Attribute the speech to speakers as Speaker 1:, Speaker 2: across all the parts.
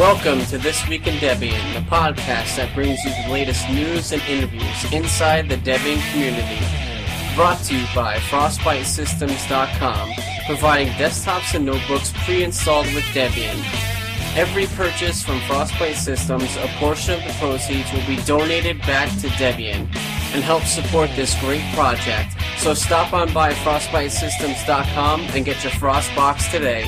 Speaker 1: Welcome to This Week in Debian, the podcast that brings you the latest news and interviews inside the Debian community. Brought to you by FrostbiteSystems.com, providing desktops and notebooks pre-installed with Debian. Every purchase from Frostbite Systems, a portion of the proceeds will be donated back to Debian and help support this great project. So stop on by FrostbiteSystems.com and get your Frostbox today.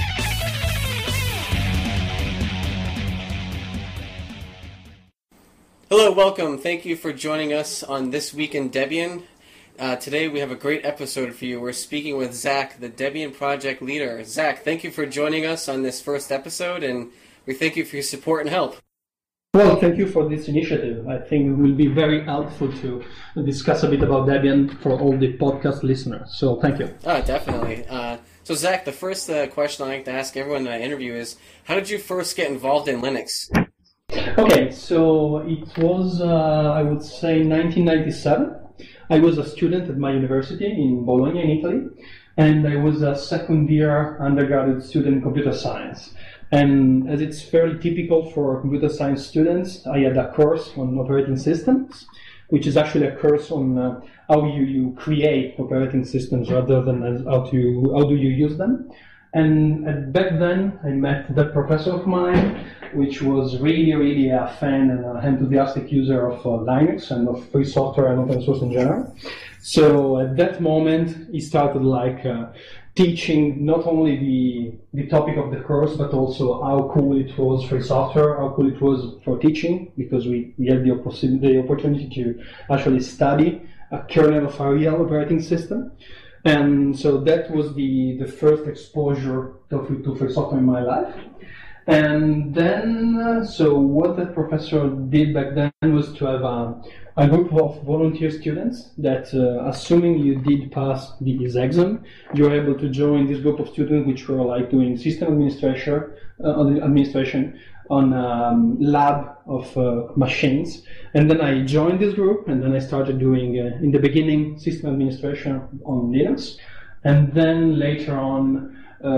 Speaker 1: Hello, welcome. Thank you for joining us on This Week in Debian. Today we have a great episode for you. We're speaking with Zach, the Debian project leader. Zach, thank you for joining us on this first episode, and we thank you for your support and help.
Speaker 2: Well, thank you for this initiative. I think it will be very helpful to discuss a bit about Debian for all the podcast listeners. So thank you.
Speaker 1: Definitely. So Zach, the first question I like to ask everyone that I interview is, how did you first get involved in Linux?
Speaker 2: Okay, so it was, I would say, 1997. I was a student at my university in Bologna, in Italy, and I was a second-year undergraduate student in computer science. And as it's fairly typical for computer science students, I had a course on operating systems, which is actually a course on how you create operating systems rather than how do you use them. And back then, I met that professor of mine, which was really a fan and an enthusiastic user of Linux and of free software and open source in general. So at that moment, he started teaching not only the topic of the course, but also how cool it was for software, how cool it was for teaching, because we had the opportunity to actually study a kernel of a real operating system. And so that was the first exposure to free software in my life. And then, so what that professor did back then was to have a group of volunteer students that, assuming you did pass this exam, you were able to join this group of students which were doing system administration on lab of machines. And then I joined this group, and then I started doing, in the beginning, system administration on Linux. And then later on,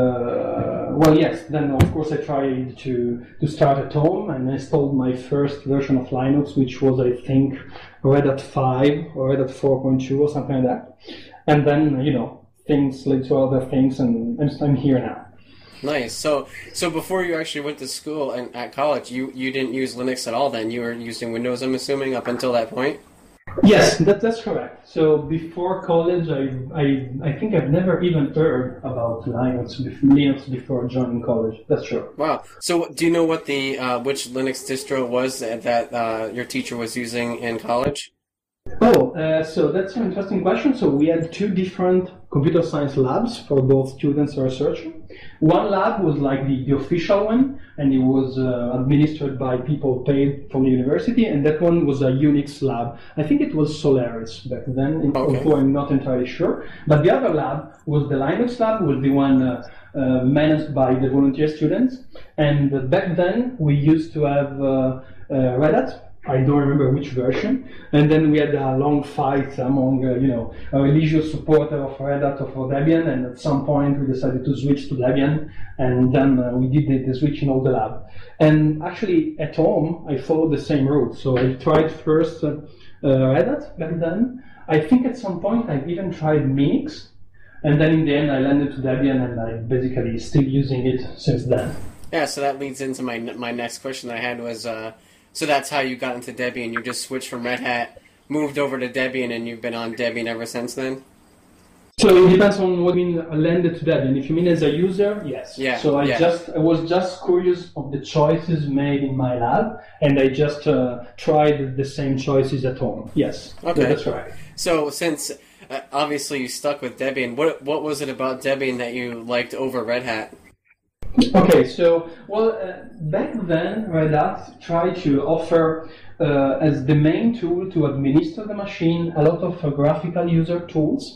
Speaker 2: then of course I tried to start at home and installed my first version of Linux, which was, I think, Red Hat 5 or Red Hat 4.2 or something like that. And then, things led to other things, and I'm here now.
Speaker 1: Nice. So before you actually went to school and at college, you didn't use Linux at all then? You were using Windows, I'm assuming, up until that point?
Speaker 2: Yes, that's correct. So before college, I think I've never even heard about Linux before joining college. That's true.
Speaker 1: Wow. So do you know what the which Linux distro was that your teacher was using in college?
Speaker 2: So that's an interesting question. So we had two different computer science labs for both students and researchers. One lab was the official one, and it was administered by people paid from the university, and that one was a Unix lab. I think it was Solaris back then, although I'm not entirely sure. But the other lab was the Linux lab, was the one managed by the volunteer students. And back then, we used to have Red Hat. I don't remember which version. And then we had a long fight among, a religious supporter of Red Hat or for Debian, and at some point we decided to switch to Debian, and then we did the switch in all the lab. And actually, at home, I followed the same route. So I tried first Red Hat back then. I think at some point I even tried Minix, and then in the end I landed to Debian, and I'm basically still using it since then.
Speaker 1: Yeah, so that leads into my next question I had was, so that's how you got into Debian. You just switched from Red Hat, moved over to Debian, and you've been on Debian ever since then?
Speaker 2: So it depends on what you mean landed to Debian. If you mean as a user, yes.
Speaker 1: Yeah.
Speaker 2: So I was just curious of the choices made in my lab, and I just tried the same choices at home. Yes.
Speaker 1: Okay.
Speaker 2: That's right.
Speaker 1: So since obviously you stuck with Debian, what was it about Debian that you liked over Red Hat?
Speaker 2: Okay, so, back then, Red Hat tried to offer, as the main tool to administer the machine, a lot of graphical user tools,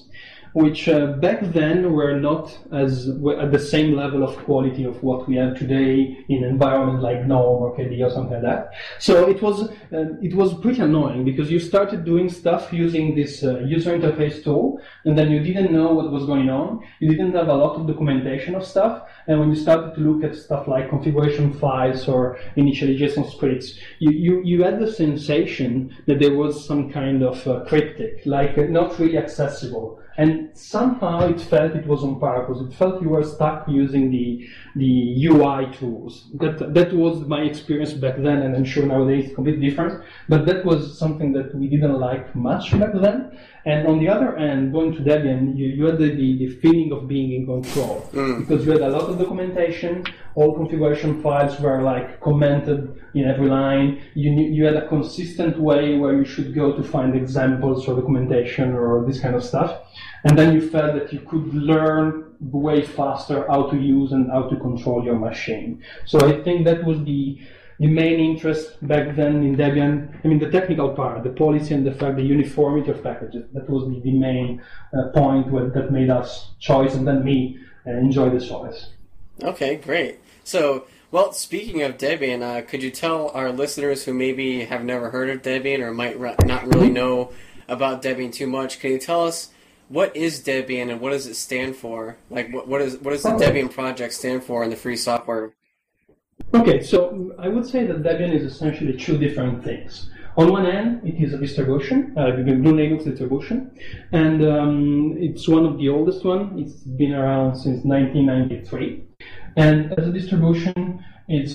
Speaker 2: which back then were not at the same level of quality of what we have today in environments like GNOME or KDE or something like that. So it was pretty annoying because you started doing stuff using this user interface tool, and then you didn't know what was going on. You didn't have a lot of documentation of stuff, and when you started to look at stuff like configuration files or initially JSON scripts, you had the sensation that there was some kind of cryptic, like not really accessible. And somehow it felt it was on purpose. It felt you were stuck using the UI tools. That was my experience back then, and I'm sure nowadays it's completely different. But that was something that we didn't like much back then. And on the other end, going to Debian, you had the feeling of being in control because you had a lot of documentation. All configuration files were like commented in every line. You had a consistent way where you should go to find examples or documentation or this kind of stuff. And then you felt that you could learn way faster how to use and how to control your machine. So I think that was the main interest back then in Debian. I mean, the technical part, the policy, and the fact the uniformity of packages. That was the main point that made us choice, and then me enjoy the choice.
Speaker 1: Okay, great. So, well, speaking of Debian, could you tell our listeners who maybe have never heard of Debian or might not really know about Debian too much, can you tell us what is Debian and what does it stand for? Like, what does the Debian project stand for in the free software?
Speaker 2: Okay, so I would say that Debian is essentially two different things. On one end, it is a distribution, the GNU Linux distribution, and it's one of the oldest ones. It's been around since 1993. And as a distribution, it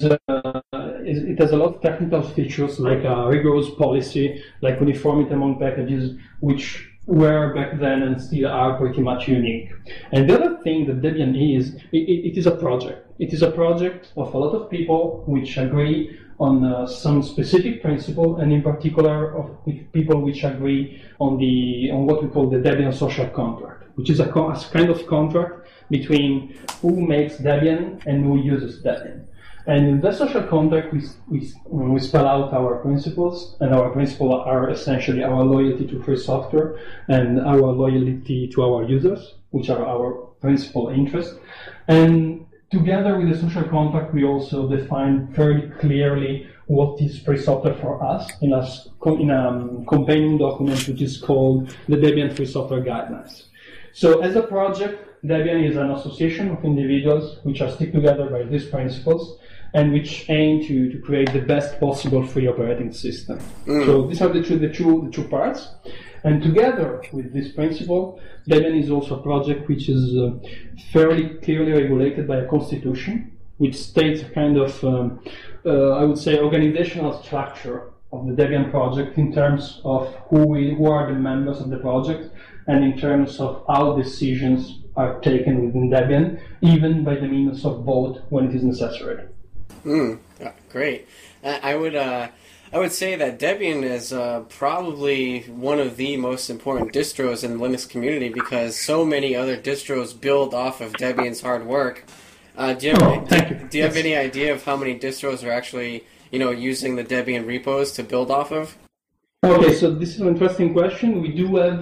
Speaker 2: has a lot of technical features like a rigorous policy, like uniformity among packages, which were back then and still are pretty much unique. And the other thing that Debian is, it is a project. It is a project of a lot of people which agree on some specific principle, and in particular of people which agree on what we call the Debian social contract, which is a kind of contract between who makes Debian and who uses Debian. And in that social contract, we spell out our principles, and our principles are essentially our loyalty to free software and our loyalty to our users, which are our principal interests. And together with the social contract, we also define very clearly what is free software for us in a companion document which is called the Debian Free Software Guidelines. So as a project, Debian is an association of individuals which are stick together by these principles and which aim to create the best possible free operating system. So these are the two parts. And together with this principle, Debian is also a project which is fairly clearly regulated by a constitution, which states a kind of, I would say, organizational structure of the Debian project in terms of who are the members of the project and in terms of how decisions are taken within Debian, even by the means of vote when it is necessary.
Speaker 1: Great. I would say that Debian is probably one of the most important distros in the Linux community because so many other distros build off of Debian's hard work. Do you have any idea of how many distros are actually, using the Debian repos to build off of?
Speaker 2: Okay, so this is an interesting question. We do have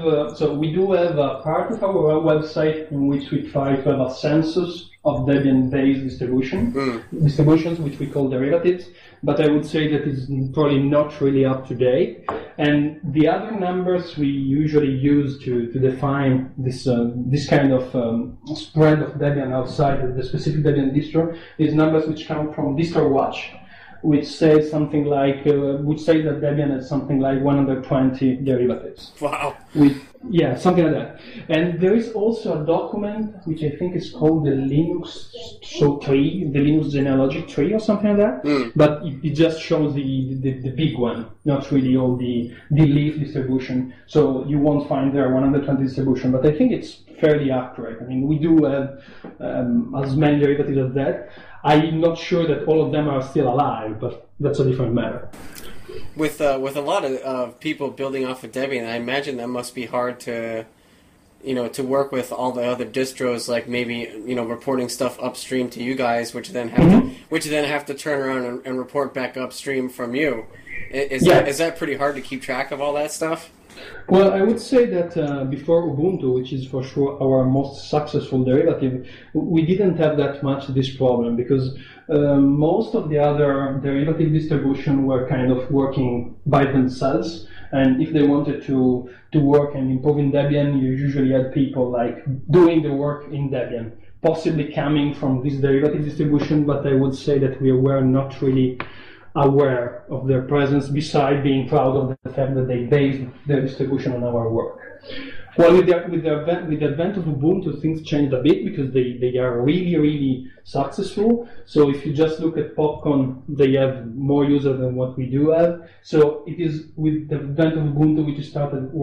Speaker 2: a part of our website in which we try to have a census of Debian-based distributions, which we call derivatives, but I would say that it's probably not really up to date. And the other numbers we usually use to define this kind of spread of Debian outside the specific Debian distro is numbers which come from DistroWatch, which says something like, that Debian has something like 120 derivatives.
Speaker 1: Wow.
Speaker 2: Something like that. And there is also a document which I think is called the Linux tree, the Linux genealogy tree or something like that. But it just shows the big one, not really all the leaf distribution. So you won't find there 120 distribution, but I think it's fairly accurate. I mean, we do have as many derivatives as that. I'm not sure that all of them are still alive, but that's a different matter.
Speaker 1: With a lot of people building off of Debian, I imagine that must be hard to work with all the other distros, like maybe reporting stuff upstream to you guys, which then have to turn around and report back upstream from you. Is that pretty hard to keep track of all that stuff?
Speaker 2: Well, I would say that before Ubuntu, which is for sure our most successful derivative, we didn't have that much this problem because most of the other derivative distributions were kind of working by themselves. And if they wanted to work and improve in Debian, you usually had people like doing the work in Debian, possibly coming from this derivative distribution, but I would say that we were not really aware of their presence, beside being proud of the fact that they based their distribution on our work. Well, with the advent of Ubuntu, things changed a bit because they are really, really successful. So if you just look at Popcon, they have more users than what we do have. So it is with the advent of Ubuntu we just started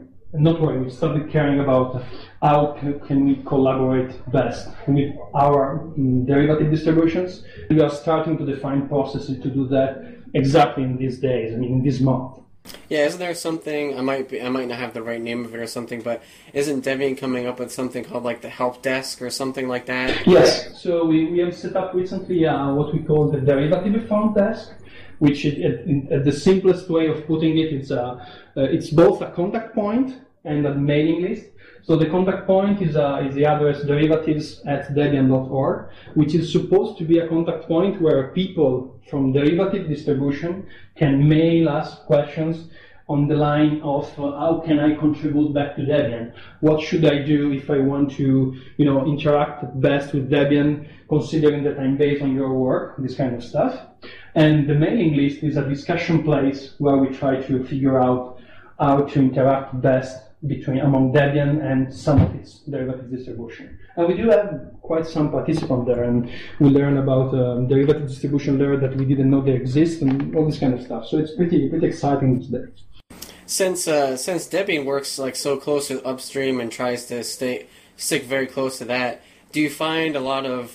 Speaker 2: we started caring about how can we collaborate best with our derivative distributions. We are starting to define processes to do that exactly in these days, I mean in this month.
Speaker 1: Yeah, isn't there something, I might not have the right name of it or something, but isn't Debian coming up with something called like the help desk or something like that?
Speaker 2: Yes, so we have set up recently what we call the derivative front desk, which at the simplest way of putting it, it's both a contact point and a mailing list. So the contact point is the address derivatives@debian.org, which is supposed to be a contact point where people from derivative distribution can mail us questions on the line of how can I contribute back to Debian? What should I do if I want to, interact best with Debian, considering that I'm based on your work, this kind of stuff. And the mailing list is a discussion place where we try to figure out how to interact best among Debian and some of its derivative distribution. And we do have quite some participants there, and we learn about derivative distribution there that we didn't know they exist, and all this kind of stuff. So it's pretty exciting these days.
Speaker 1: Since Debian works like so close with upstream and tries to stick very close to that, do you find a lot of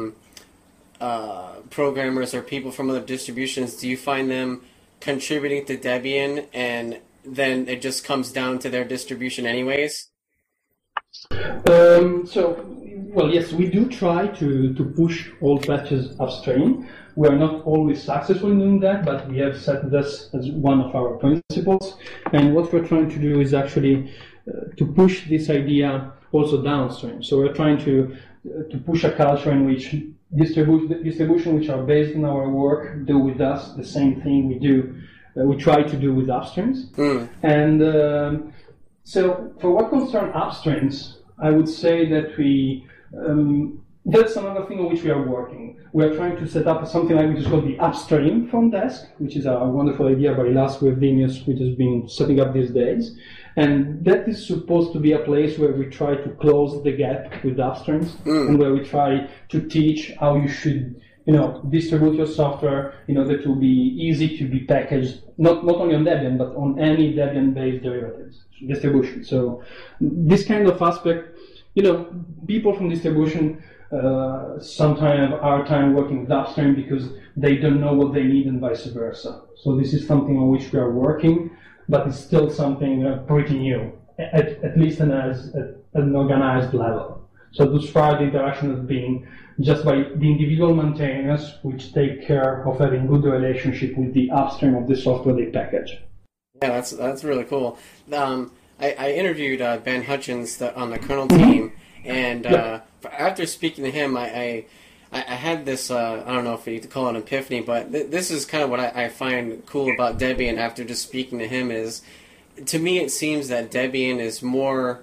Speaker 1: programmers or people from other distributions? Do you find them contributing to Debian and then it just comes down to their distribution anyways?
Speaker 2: Yes, we do try to push all patches upstream. We are not always successful in doing that, but we have set this as one of our principles. And what we're trying to do is actually to push this idea also downstream. So we're trying to push a culture in which distribution which are based on our work do with us the same thing we try to do with upstreams. And so for what concerns upstreams, I would say that that's another thing on which we are working. We are trying to set up something like which is called the upstream front desk, which is a wonderful idea by Laszlo Evdenius, which has been setting up these days. And that is supposed to be a place where we try to close the gap with upstreams and where we try to teach how you should distribute your software in order to be easy to be packaged, not only on Debian, but on any Debian-based derivatives distribution. So this kind of aspect, people from distribution sometimes have a hard time working with upstream because they don't know what they need and vice versa. So this is something on which we are working, but it's still something pretty new, at least at an organized level. So thus far the interaction has been just by the individual maintainers, which take care of having good relationship with the upstream of the software they package.
Speaker 1: Yeah, that's really cool. I interviewed Ben Hutchins on the kernel team, and after speaking to him, I had this, I don't know if you could call it an epiphany, but this is kind of what I find cool about Debian after just speaking to him is, to me it seems that Debian is more,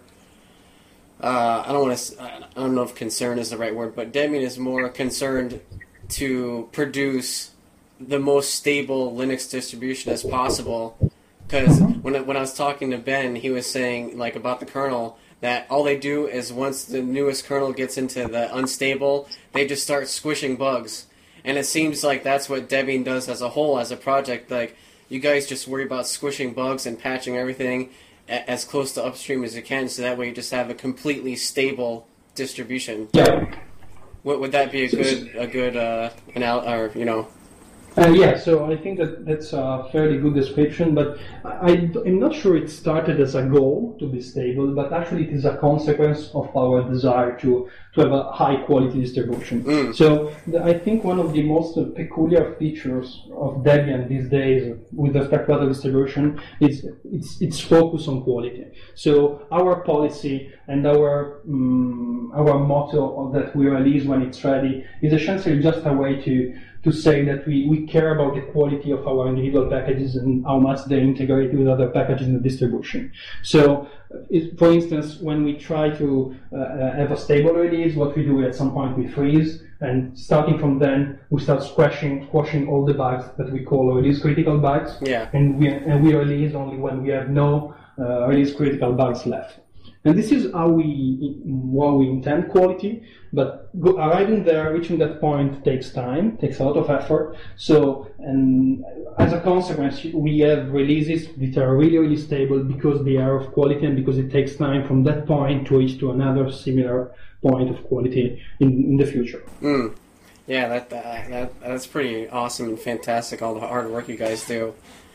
Speaker 1: I don't know if concern is the right word, but Debian is more concerned to produce the most stable Linux distribution as possible. Because when I was talking to Ben, he was saying like about the kernel that all they do is once the newest kernel gets into the unstable, they just start squishing bugs. And it seems like that's what Debian does as a whole, as a project. Like, you guys just worry about squishing bugs and patching everything as close to upstream as you can, so that way you just have a completely stable distribution.
Speaker 2: Yeah.
Speaker 1: Would that be a good
Speaker 2: Yeah, so I think that's a fairly good description, but I'm not sure it started as a goal to be stable, but actually it is a consequence of our desire to have a high quality distribution. So I think one of the most peculiar features of Debian these days with respect to other distribution is its focus on quality. So our policy and our motto that we release when it's ready is essentially just a way to say that we care about the quality of our individual packages and how much they integrate with other packages in the distribution. So, for instance, when we try to have a stable release, what we do at some point we freeze, and starting from then we start squashing all the bugs that we call release critical bugs.
Speaker 1: Yeah.
Speaker 2: And we release only when we have no release critical bugs left. And this is how we intend quality, but arriving there, reaching that point takes time, takes a lot of effort. So, and as a consequence, we have releases that are really, really stable because they are of quality and because it takes time from that point to reach to another similar point of quality in the future.
Speaker 1: Yeah, that's pretty awesome and fantastic, all the hard work you guys do.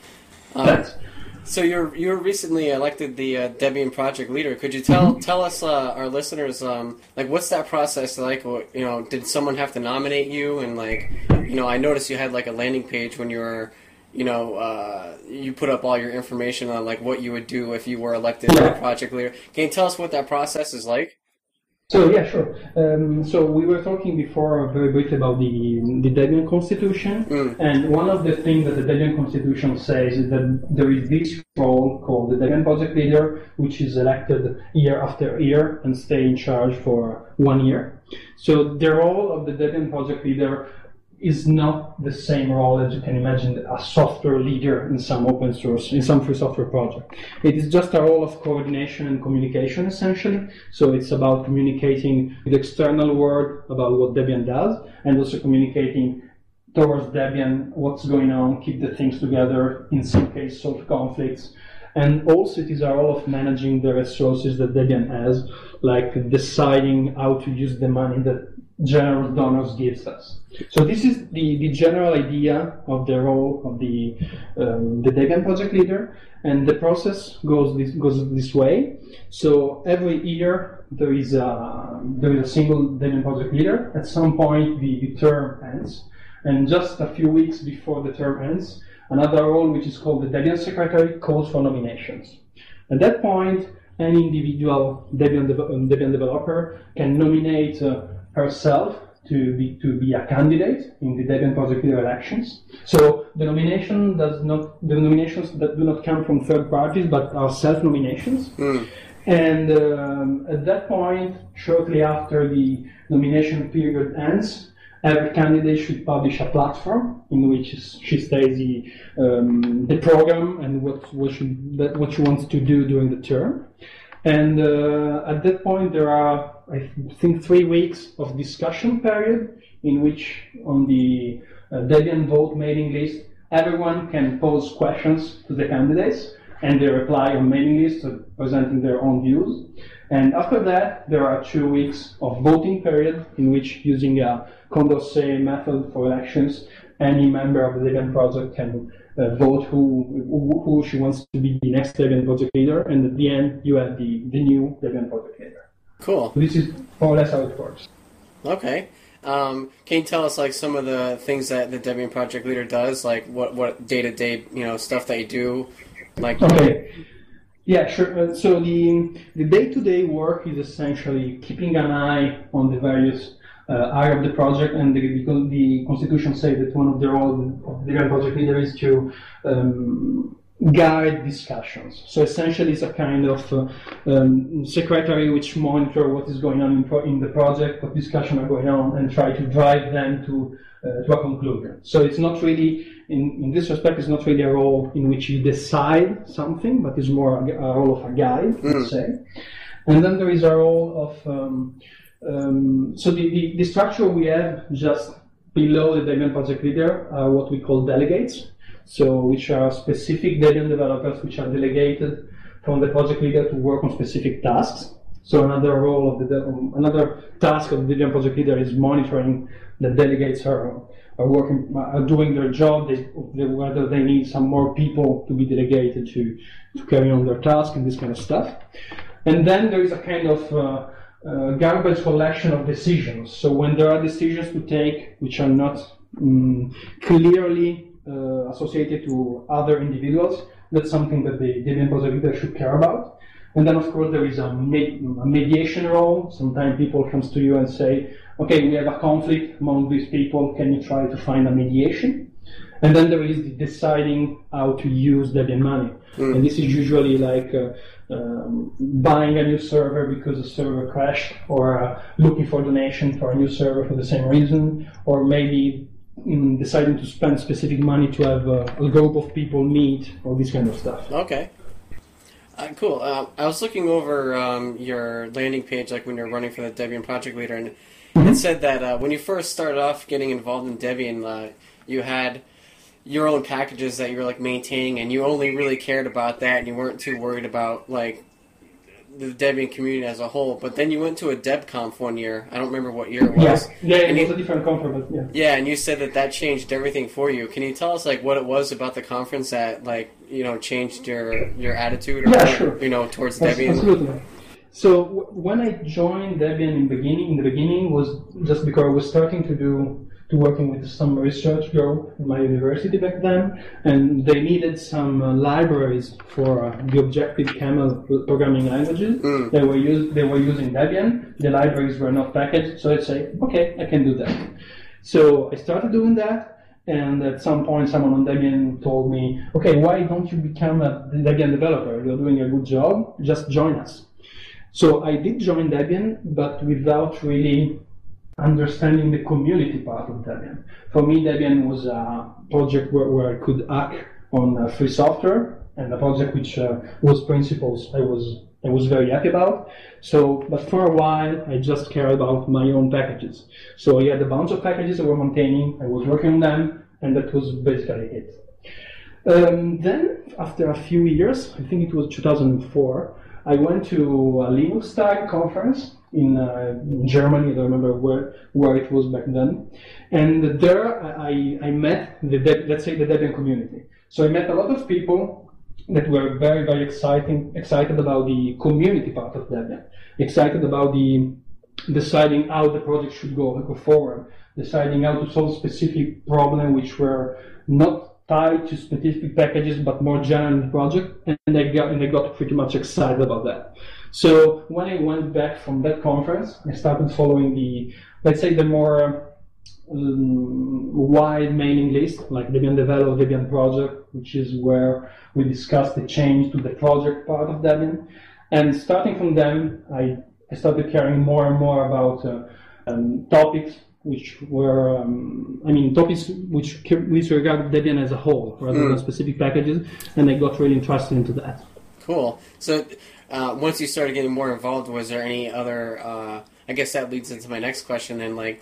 Speaker 1: So you were recently elected the Debian project leader. Could you tell us, our listeners, like what's that process like? Did someone have to nominate you? And I noticed you had like a landing page when you were, you put up all your information on like what you would do if you were elected project leader. Can you tell us what that process is like?
Speaker 2: So yeah, sure. So we were talking before very briefly about the Debian Constitution, and one of the things that the Debian Constitution says is that there is this role called the Debian Project Leader, which is elected year after year and stay in charge for 1 year. So the role of the Debian Project Leader is not the same role as you can imagine a software leader in some open source, in some free software project. It is just a role of coordination and communication, essentially. So it's about communicating with the external world about what Debian does, and also communicating towards Debian what's going on, keep the things together, in some cases solve conflicts. And also it is a role of managing the resources that Debian has, like deciding how to use the money that generous donors gives us. So this is the general idea of the role of the Debian project leader, and the process goes this way. So every year there is a single Debian project leader. At some point the term ends, and just a few weeks before the term ends, another role which is called the Debian secretary calls for nominations. At that point, any individual Debian developer can nominate herself to be a candidate in the Debian project leader elections. So the nominations that do not come from third parties but are self-nominations. And at that point, shortly after the nomination period ends, every candidate should publish a platform in which she states the program and what she wants to do during the term. And at that point, there are, I think, 3 weeks of discussion period in which on the Debian vote mailing list, everyone can pose questions to the candidates, and they reply on mailing lists presenting their own views. And after that, there are 2 weeks of voting period in which, using a Condorcet method for elections, any member of the Debian project can vote who she wants to be the next Debian project leader, and at the end you have the new Debian project leader.
Speaker 1: Cool.
Speaker 2: So this is more or less how it works.
Speaker 1: Okay. Can you tell us like some of the things that the Debian project leader does, like what day-to-day stuff that you do? Like
Speaker 2: okay. Yeah, sure. So the day-to-day work is essentially keeping an eye on the various area of the project, and because the Constitution says that one of the roles of the Debian project leader is to guide discussions. So essentially it's a kind of secretary which monitor what is going on in the project, what discussions are going on, and try to drive them to a conclusion. So it's not really, in this respect, it's not really a role in which you decide something, but it's more a role of a guide, let's say. And then there is a role of so the structure we have just below the Debian project leader are what we call delegates, so which are specific Debian developers which are delegated from the project leader to work on specific tasks. So another task of the Debian project leader is monitoring that delegates are working, are doing their job, whether they need some more people to be delegated to carry on their task and this kind of stuff. And then there is a kind of garbage collection of decisions. So when there are decisions to take which are not clearly associated to other individuals, that's something that the Debian project leader should care about. And then, of course, there is a mediation role. Sometimes people come to you and say, okay, we have a conflict among these people. Can you try to find a mediation? And then there is the deciding how to use Debian money. And this is usually like buying a new server because the server crashed, or looking for donation for a new server for the same reason, or maybe deciding to spend specific money to have a group of people meet, or this kind of stuff.
Speaker 1: Okay. Cool. I was looking over your landing page, like when you're running for the Debian project leader, and it said that when you first started off getting involved in Debian, you had your own packages that you were like maintaining, and you only really cared about that, and you weren't too worried about like the Debian community as a whole. But then you went to a DebConf one year. I don't remember what year it was.
Speaker 2: Yeah, it was a different conference, but yeah.
Speaker 1: Yeah, and you said that changed everything for you. Can you tell us like what it was about the conference that like changed your attitude, or
Speaker 2: sure.
Speaker 1: Towards Debian?
Speaker 2: Absolutely. So when I joined Debian in the beginning was just because I was starting to working with some research group in my university back then, and they needed some libraries for the Objective-Camel programming languages. They were using Debian. The libraries were not packaged, so I said, okay, I can do that. So I started doing that, and at some point someone on Debian told me, okay, why don't you become a Debian developer? You're doing a good job, just join us. So I did join Debian, but without really understanding the community part of Debian. For me, Debian was a project where I could hack on free software, and a project which was principles I was very happy about. So, but for a while, I just cared about my own packages. So I had a bunch of packages I was maintaining, I was working on them, and that was basically it. Then, after a few years, I think it was 2004, I went to a Linux-Tag conference in Germany. I don't remember where it was back then. And there I met the Debian community. So I met a lot of people that were very, very excited about the community part of Debian, excited about the deciding how the project should go forward, deciding how to solve specific problems which were not tied to specific packages, but more general in the project, and I got pretty much excited about that. So when I went back from that conference, I started following the more wide mailing list, like Debian Develop, Debian Project, which is where we discuss the change to the project part of Debian. And starting from them, I started caring more and more about topics which were, topics which regard Debian as a whole, rather than specific packages, and I got really interested into that.
Speaker 1: Cool. So once you started getting more involved, was there any other, I guess that leads into my next question, then, like,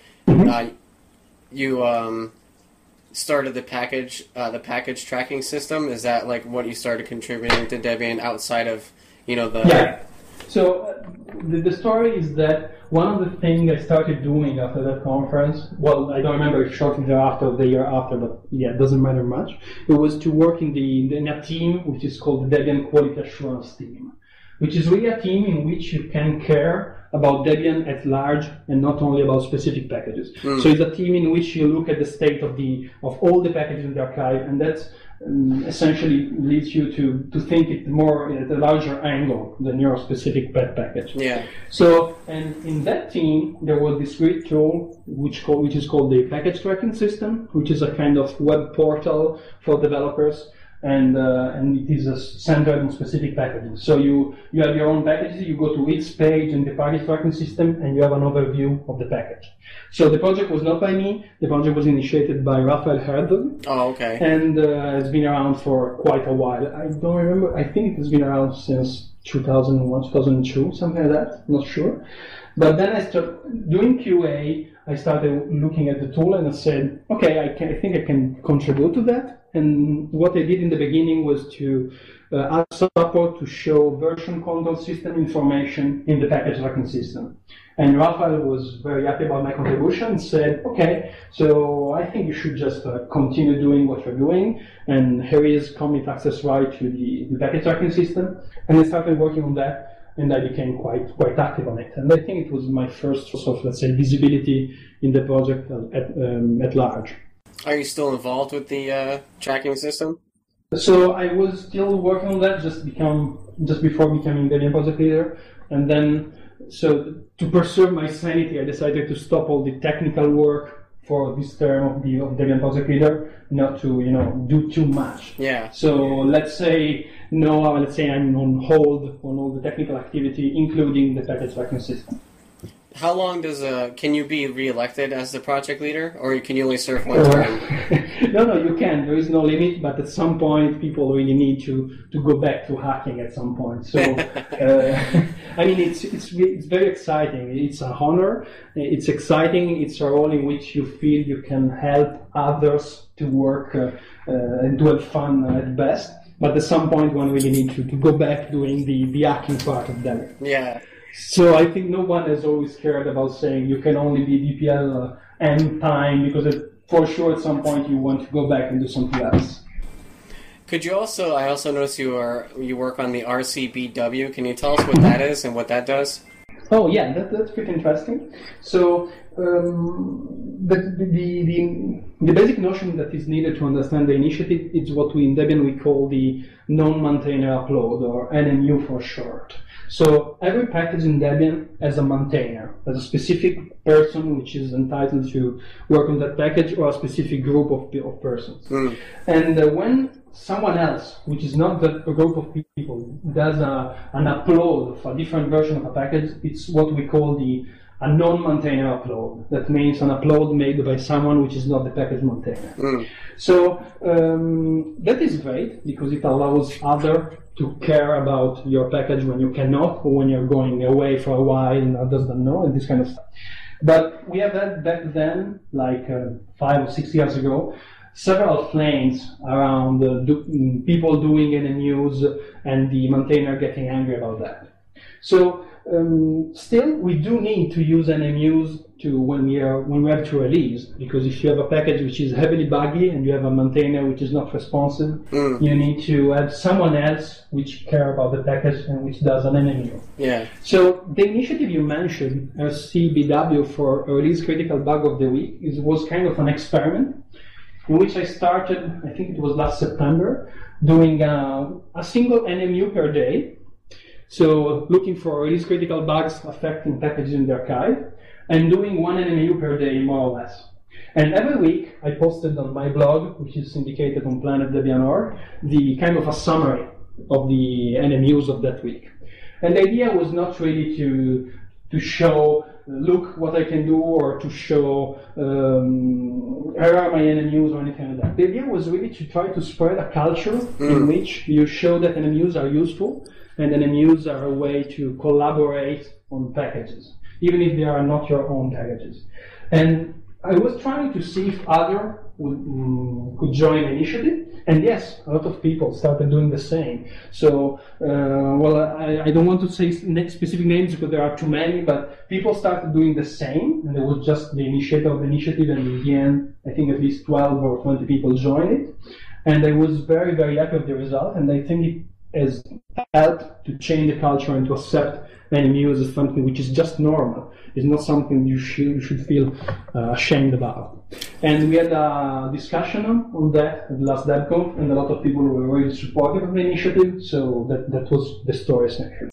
Speaker 1: you started the package tracking system. Is that, like, what you started contributing to Debian outside of,
Speaker 2: Yeah. So the story is that one of the things I started doing after that conference, well, I don't remember if shortly thereafter or the year after, but yeah, it doesn't matter much. It was to work in a team which is called the Debian Quality Assurance Team, which is really a team in which you can care about Debian at large and not only about specific packages. So it's a team in which you look at the state of all the packages in the archive, and that's essentially leads you to think it more at a larger angle than your specific pet package.
Speaker 1: Yeah.
Speaker 2: So, and in that team, there was this great tool which is called the package tracking system, which is a kind of web portal for developers, and it is centered on specific packages. So you have your own packages, you go to each page in the package tracking system, and you have an overview of the package. So the project was not by me, the project was initiated by Raphael Herzog.
Speaker 1: Oh, okay.
Speaker 2: And it's been around for quite a while. I don't remember, I think it has been around since 2001, 2002, something like that, not sure. But then I started doing QA. I started looking at the tool and I said, okay, I think I can contribute to that. And what I did in the beginning was to add support to show version control system information in the package tracking system. And Raphael was very happy about my contribution and said, okay, so I think you should just continue doing what you're doing. And here is commit access right to the package tracking system. And I started working on that. And I became quite active on it. And I think it was my first sort of, let's say, visibility in the project at large.
Speaker 1: Are you still involved with the tracking system?
Speaker 2: So I was still working on that just before becoming Debian project leader. And then, so to preserve my sanity, I decided to stop all the technical work for this term of Debian project leader, not to do too much.
Speaker 1: Yeah.
Speaker 2: So let's say I'm on hold on all the technical activity, including the package tracking system.
Speaker 1: How long can you be re-elected as the project leader, or can you only serve one term?
Speaker 2: No, you can. There is no limit, but at some point, people really need to go back to hacking at some point. So, I mean, it's very exciting. It's an honor. It's exciting. It's a role in which you feel you can help others to work and to have fun at best. But at some point, one really needs to go back doing the hacking part of that.
Speaker 1: Yeah.
Speaker 2: So I think no one has always cared about saying you can only be DPL end time, because for sure at some point you want to go back and do something else.
Speaker 1: Could you also? I also noticed you work on the RCBW. Can you tell us what that is and what that does?
Speaker 2: Oh yeah, that's pretty interesting. So the basic notion that is needed to understand the initiative is what we in Debian we call the non-maintainer upload, or NMU for short. So every package in Debian has a maintainer, has a specific person which is entitled to work on that package, or a specific group of persons. Mm. And when someone else, which is not that group of people, does an upload of a different version of a package, it's what we call a non-maintainer upload. That means an upload made by someone which is not the package maintainer. Mm. So that is great, because it allows others to care about your package when you cannot, or when you're going away for a while and others don't know, and this kind of stuff. But we have had back then, like 5 or 6 years ago, several flames around people doing NMUs and the maintainer getting angry about that. So still, we do need to use NMUs when we have to release, because if you have a package which is heavily buggy and you have a maintainer which is not responsive, you need to have someone else which care about the package and which does an NMU.
Speaker 1: Yeah.
Speaker 2: So the initiative you mentioned, RCBW for Release Critical Bug of the Week, was kind of an experiment in which I started, I think it was last September, doing a single NMU per day. So looking for release critical bugs affecting packages in the archive, and doing one NMU per day, more or less. And every week I posted on my blog, which is syndicated on PlanetDebian.org, the kind of a summary of the NMUs of that week. And the idea was not really to show, look what I can do, or to show here are my NMUs or anything like that. The idea was really to try to spread a culture in which you show that NMUs are useful, and NMUs are a way to collaborate on packages, even if they are not your own packages. And I was trying to see if others could join the initiative, and yes, a lot of people started doing the same. So, I don't want to say specific names because there are too many, but people started doing the same, and it was just the initiator of the initiative, and in the end, I think at least 12 or 20 people joined it. And I was very, very happy with the result, and I think it has helped to change the culture and to accept NMUs as something which is just normal. It's not something you should feel ashamed about. And we had a discussion on that at the last DebConf, and a lot of people were really supportive of the initiative, so that was the story essentially.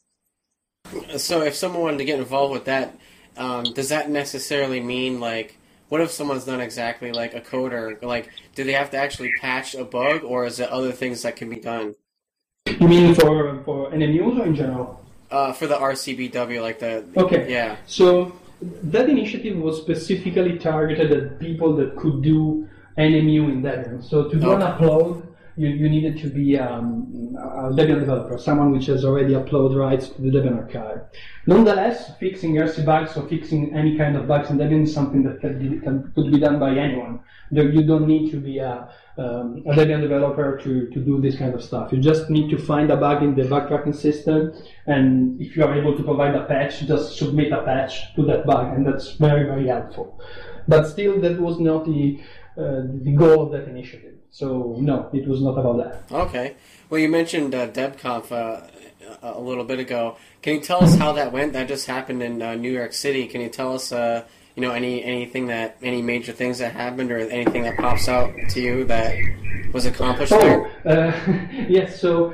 Speaker 1: So if someone wanted to get involved with that, does that necessarily mean, like, what if someone's not exactly like a coder? Like, do they have to actually patch a bug, or is there other things that can be done?
Speaker 2: You mean for NMUs or in general?
Speaker 1: For the RCBW, like the...
Speaker 2: Okay.
Speaker 1: Yeah.
Speaker 2: So that initiative was specifically targeted at people that could do NMU in Debian. So to do an upload, you needed to be a Debian developer, someone which has already uploaded rights to the Debian archive. Nonetheless, fixing RC bugs or fixing any kind of bugs in Debian is something that could be done by anyone. You don't need to be a Debian developer to do this kind of stuff. You just need to find a bug in the bug tracking system, and if you are able to provide a patch, just submit a patch to that bug, and that's very, very helpful. But still, that was not the goal of that initiative. So no, it was not about that.
Speaker 1: Okay. Well, you mentioned DebConf a little bit ago. Can you tell us how that went? That just happened in New York City. Can you tell us, any major things that happened, or anything that pops out to you that was accomplished there?
Speaker 2: Yes. So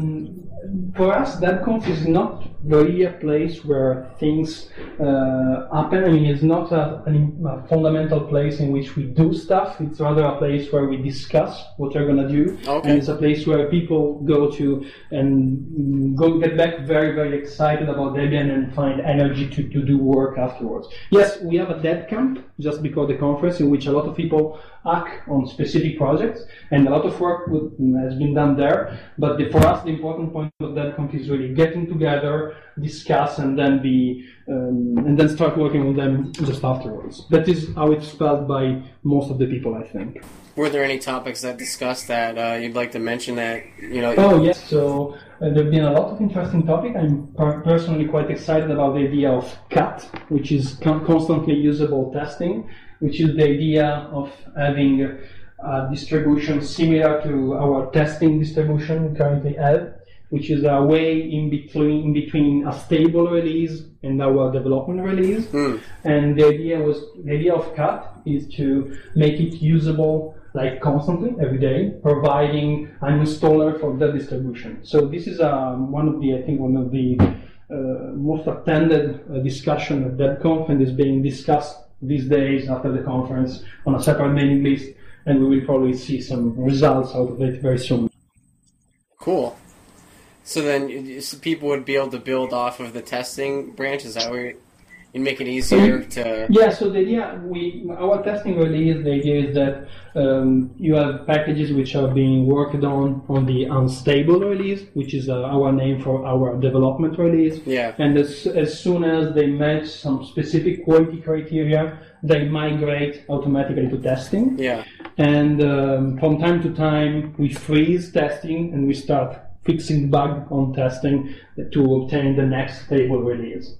Speaker 2: for us, DebConf is not really a place where things happen. I mean, it's not a fundamental place in which we do stuff. It's rather a place where we discuss what we're going to do.
Speaker 1: Okay.
Speaker 2: And it's a place where people go to and get back very, very excited about Debian and find energy to do work afterwards. Yes, we have a DebCamp just before the conference in which a lot of people act on specific projects, and a lot of work has been done there. But for us, the important point of DebConf is really getting together, discuss, and then start working on them just afterwards. That is how it's felt by most of the people, I think.
Speaker 1: Were there any topics that discussed that you'd like to mention that,
Speaker 2: Oh, yes. So there have been a lot of interesting topics. I'm personally quite excited about the idea of CUT, which is constantly usable testing, which is the idea of having a distribution similar to our testing distribution we currently have, which is a way in between a stable release and our development release. And the idea of CUT is to make it usable constantly every day, providing an installer for that distribution. So this is one of the most attended discussion at DebConf, and is being discussed these days after the conference on a separate mailing list, and we will probably see some results out of it very soon.
Speaker 1: Cool. So then people would be able to build off of the testing branch? Is that where you make it easier to...
Speaker 2: Yeah, so the idea, our testing release, the idea is that you have packages which are being worked on the unstable release, which is our name for our development release.
Speaker 1: Yeah.
Speaker 2: And as soon as they match some specific quality criteria, they migrate automatically to testing.
Speaker 1: Yeah.
Speaker 2: And from time to time, we freeze testing and we start fixing bug on testing to obtain the next stable release.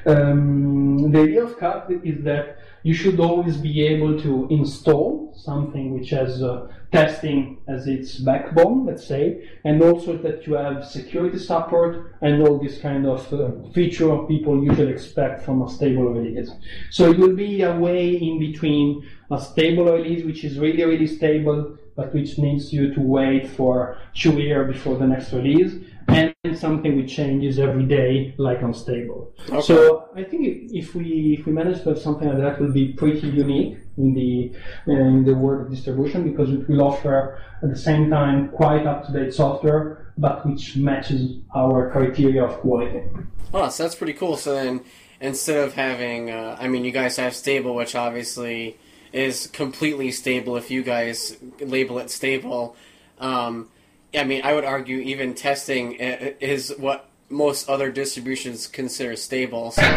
Speaker 2: The idea of CUT is that you should always be able to install something which has testing as its backbone, let's say, and also that you have security support and all this kind of feature people usually expect from a stable release. So it will be a way in between a stable release, which is really, really stable, but which needs you to wait for 2 years before the next release, and something which changes every day, like unstable. Okay. So I think if we manage to have something like that, it will be pretty unique in the world of distribution, because it will offer at the same time quite up-to-date software, but which matches our criteria of quality.
Speaker 1: Oh, so that's pretty cool. So then, instead of having, you guys have stable, which obviously is completely stable if you guys label it stable. I would argue even testing is what most other distributions consider stable. So.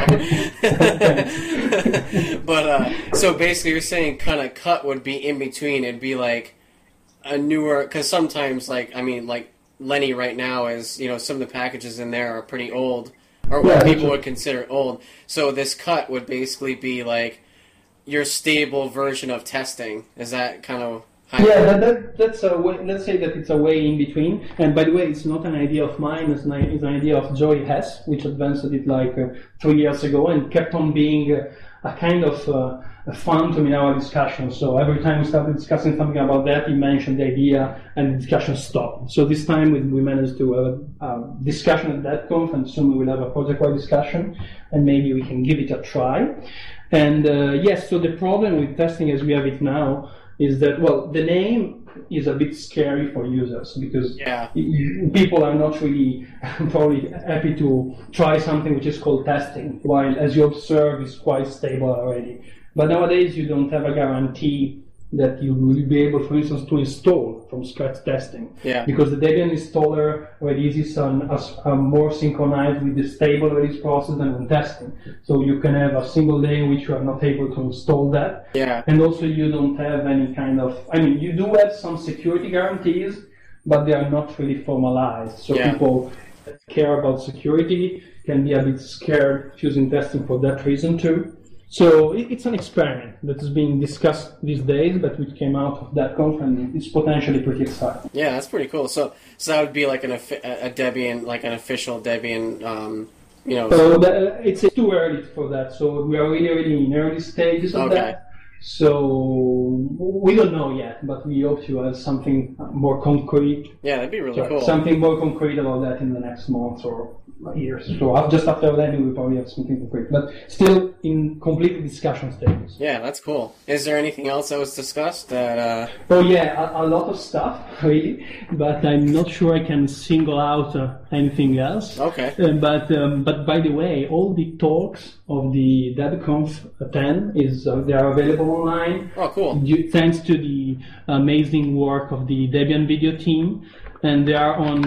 Speaker 1: But so basically, you're saying kind of CUT would be in between. It'd be like a newer, because sometimes like Lenny right now is, some of the packages in there are pretty old, or what people would consider old. So this CUT would basically be like your stable version of testing. Is that kind of how?
Speaker 2: Yeah, that's a way. Let's say that it's a way in between. And by the way, it's not an idea of mine. It's an idea of Joey Hess, which advanced it 3 years ago and kept on being a kind of a phantom in our discussion. So every time we started discussing something about that, he mentioned the idea, and the discussion stopped. So this time we managed to have a discussion at DebConf, and soon we will have a project-wide discussion, and maybe we can give it a try. And yes, so the problem with testing as we have it now is that, the name is a bit scary for users, because people are not really probably happy to try something which is called testing, while, as you observe, is quite stable already. But nowadays you don't have a guarantee that you will be able, for instance, to install from scratch testing.
Speaker 1: Yeah.
Speaker 2: Because the Debian installer releases more synchronized with the stable release process than when testing. So you can have a single day in which you are not able to install that.
Speaker 1: Yeah.
Speaker 2: And also you don't have any kind of, you do have some security guarantees, but they are not really formalized. So people that care about security can be a bit scared using testing for that reason too. So it's an experiment that is being discussed these days, but which came out of that conference. It's potentially pretty exciting.
Speaker 1: Yeah, that's pretty cool. So that would be like a Debian, like an official Debian,
Speaker 2: So it's too early for that. So we are really in early stages of that. So we don't know yet, but we hope to have something more concrete.
Speaker 1: Yeah, that'd be really cool.
Speaker 2: Something more concrete about that in the next month or years. So just after landing, we'll probably have something concrete, but still in complete discussion stages.
Speaker 1: Yeah, that's cool. Is there anything else that was discussed that?
Speaker 2: Oh yeah, a lot of stuff really, but I'm not sure I can single out anything else.
Speaker 1: Okay.
Speaker 2: But by the way, all the talks of the DebConf 10 they are available online.
Speaker 1: Oh, cool.
Speaker 2: Thanks to the amazing work of the Debian video team. And they are on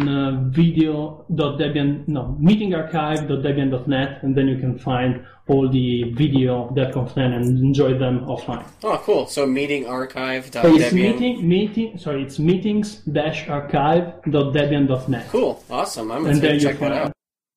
Speaker 2: meetingarchive.debian.net, and then you can find all the video of DebConf 10 and enjoy them offline.
Speaker 1: Oh, cool. So meetingarchive.debian.
Speaker 2: It's meetings-archive.debian.net.
Speaker 1: Cool. Awesome. I'm going to check that out.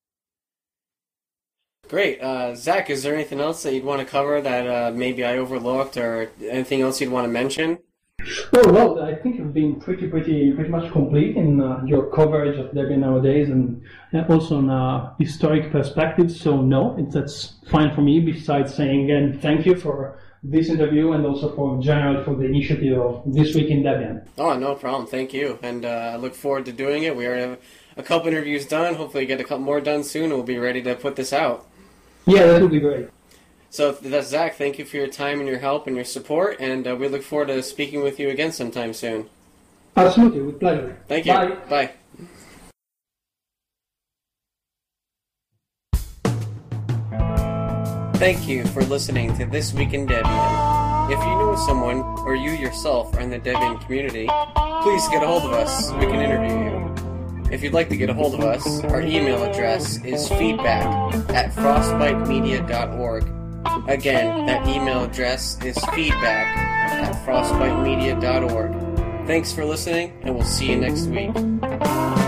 Speaker 1: Great. Zach, is there anything else that you'd want to cover that maybe I overlooked, or anything else you'd want to mention?
Speaker 2: Oh, well, I think you've been pretty much complete in your coverage of Debian nowadays, and also on a historic perspective. So no, that's fine for me. Besides saying again, thank you for this interview and also for the initiative of This Week in Debian.
Speaker 1: Oh, no problem. Thank you, and I look forward to doing it. We already have a couple interviews done. Hopefully, get a couple more done soon, and we'll be ready to put this out.
Speaker 2: Yeah, that would be great.
Speaker 1: So that's Zach. Thank you for your time and your help and your support, and we look forward to speaking with you again sometime soon.
Speaker 2: Absolutely, with pleasure.
Speaker 1: Thank you.
Speaker 2: Bye.
Speaker 1: Bye. Thank you for listening to This Week in Debian. If you know someone, or you yourself are in the Debian community, please get a hold of us. We can interview you. If you'd like to get a hold of us, our email address is feedback@frostbitemedia.org. Again, that email address is feedback@frostbitemedia.org. Thanks for listening, and we'll see you next week.